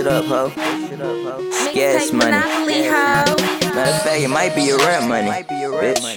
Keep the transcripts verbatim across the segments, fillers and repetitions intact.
shit up, ho. Scarce money. Matter of fact, it might be your rent money, bitch.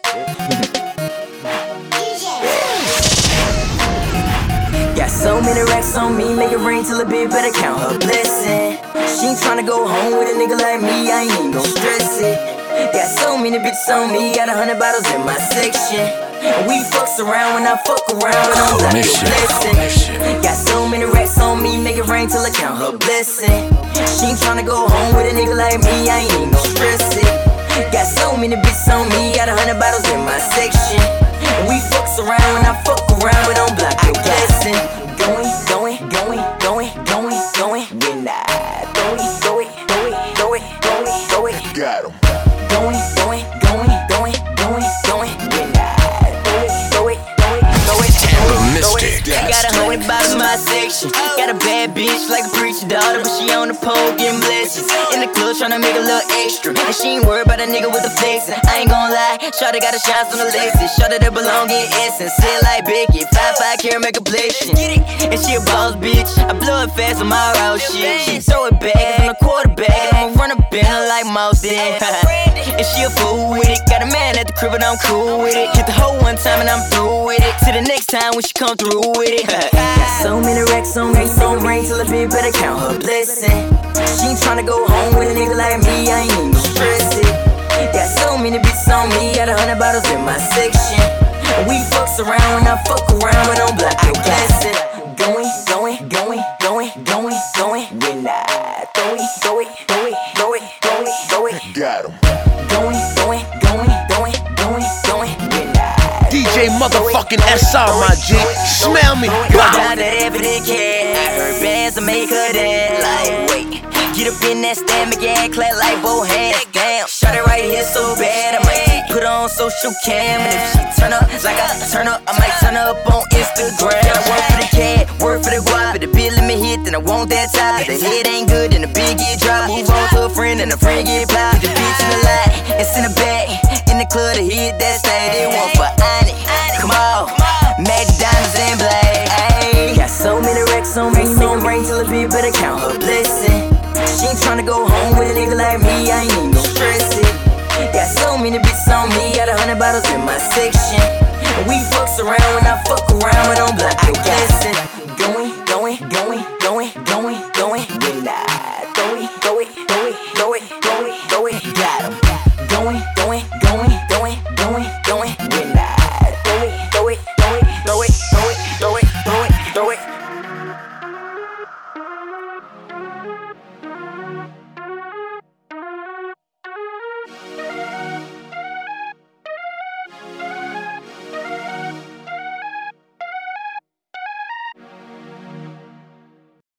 Got so many racks on me, make it rain till a bitch better count her blessing. She ain't tryna go home with a nigga like me, I ain't even gon' stress it. Got so many bitches on me, got a hundred bottles in my section. And we fucks around when I fuck around, but I'm like your blessing. Got so many racks on me, make it rain till I count her blessing. She ain't tryna go home with a nigga like me, I ain't even gon' stress it. Got so many bitches on me, got a hundred bottles in my section. And we fucks around when I fuck around, but don't block your blessing. Going, going, going, going, going, going. When I throw it, throw it, throw it, throw it, throw it, throw it. Got him. Going, going, going, going, going, going. When I throw it, throw it, throw it, throw it, throw it, throw it. Got a hundred bottles in my section. Got a bad bitch like a preacher daughter, but she on the pole getting blessings. In the club tryna make a little extra, and she ain't worried about a nigga with the flexin'. I ain't gon' lie, shawty got a shots on the Lexus. Shawty that belong in essence, sit like Becky, five five carry make a blessing. Get it, and she a boss bitch. I blow it fast on my route shit. She throw it back, cause I'm a quarterback, and I'ma run up in her like mouse did. And she a fool with it. Got a man at the crib, but I'm cool with it. Hit the hoe one time and I'm through with it. Till the next time when she come through with it. Got so many racks on me, so rain till a bitch better count her blessing. She ain't tryna go home with a nigga like me, I ain't even gon' stress it. Got so many bitches on me, got a hundred bottles in my section. And we fucks around when I fuck around, but don't block your blessing. Going, going, going, going, going, going. When I throw it, throw it, throw it, throw it, throw it, throw it. Got him. Going, going, going, going, going, going. When I D J motherfucking S R, my G. Smell me. Got that every day cat. I heard bands to make her dead. Like, wait. Get up in that stand, make your hand clap like both hands. Damn, shot it right here so bad, I might put her on social cam. And if she turn up like I turn up, I might turn her up on Instagram. I work for the cat, work for the guap. If the bill let me hit, then I want that top. If the head ain't good, then the big get drop. Move on to a friend, and the friend get blocked. Put the bitch in the light, and send her back. In the club to hit that stage, they want for Ani. Come on, magic diamonds and blade. Got so many racks on me, make it rain till a bitch better count her blessing. She ain't tryna go home with a nigga like me, I ain't